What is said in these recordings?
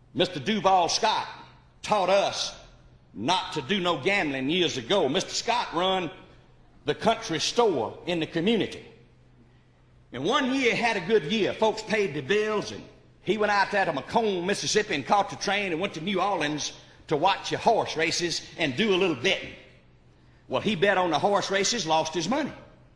Mr. Duval Scott taught us not to do no gambling years ago. Mr. Scott run the country store in the community. And one year had a good year. Folks paid their bills, and he went out there to Macomb, Mississippi, and caught the train and went to New Orleans to watch the horse races and do a little betting. Well, he bet on the horse races, lost his money.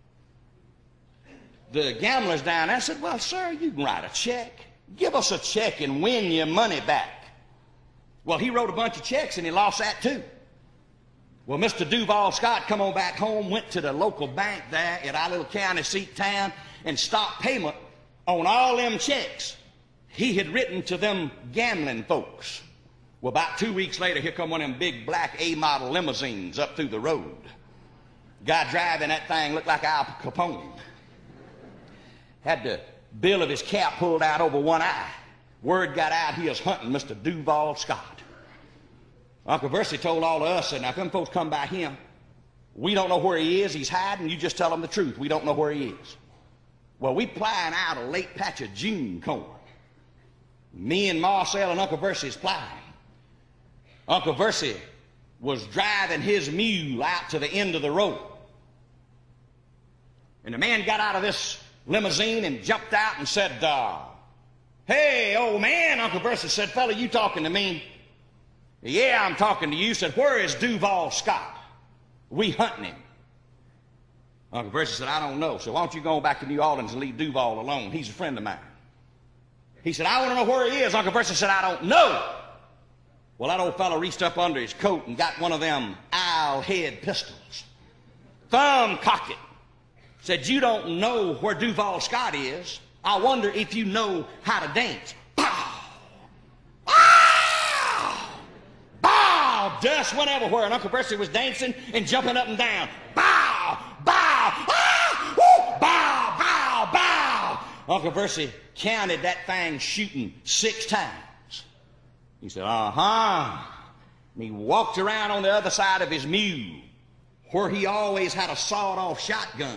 The gamblers down there said, well, sir, you can write a check. Give us a check and win your money back. Well, he wrote a bunch of checks, and he lost that too. Well, Mr. Duval Scott come on back home, went to the local bank there at our little county seat town, and stopped payment on all them checks he had written to them gambling folks. Well, about 2 weeks later, here come one of them big black A-model limousines up through the road. Guy driving that thing looked like Al Capone. Had the bill of his cap pulled out over one eye. Word got out he was hunting Mr. Duval Scott. Uncle Versey told all of us that now if them folks come by him, we don't know where he is, he's hiding, you just tell them the truth. We don't know where he is. Well, we plowing out a late patch of June corn. Me and Marcel and Uncle Versey's plowing. Uncle Versey was driving his mule out to the end of the road. And the man got out of this limousine and jumped out and said, hey, old man. Uncle Versey said, fella, you talking to me? Yeah, I'm talking to you. Said, where is Duval Scott? We hunting him. Uncle Versey said, I don't know. So why don't you go back to New Orleans and leave Duval alone? He's a friend of mine. He said, I want to know where he is. Uncle Versey said, I don't know. Well, that old fellow reached up under his coat and got one of them owl head pistols. Thumb cocked it. Said, you don't know where Duval Scott is. I wonder if you know how to dance. Pow! Pow! Bow! Dust went everywhere, and Uncle Versey was dancing and jumping up and down. Bow! Bow! Ah! Woo! Bow! Bow! Bow! Uncle Versey counted that thing shooting 6 times. He said, uh-huh. And he walked around on the other side of his mule, where he always had a sawed-off shotgun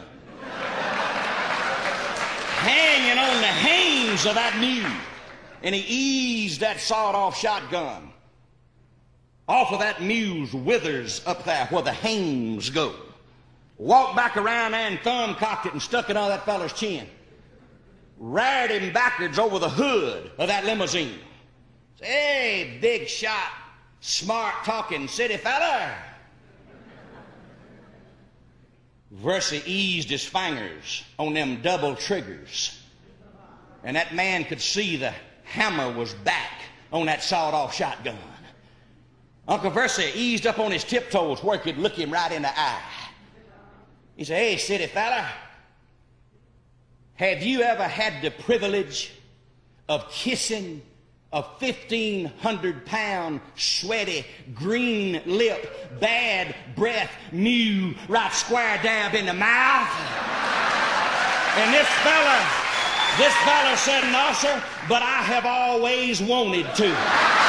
hanging on the hames of that mule. And he eased that sawed-off shotgun off of that mule's withers up there where the hames go. Walked back around there and thumb-cocked it and stuck it on that feller's chin. Reared him backwards over the hood of that limousine. Said, hey, big shot, smart-talking city feller. Versey eased his fingers on them double triggers, and that man could see the hammer was back on that sawed-off shotgun. Uncle Versey eased up on his tiptoes where he could look him right in the eye. He said, hey, city fella, have you ever had the privilege of kissing a 1,500-pound, sweaty, green-lip, bad breath mule right square dab in the mouth? And this fella said, no, sir, but I have always wanted to.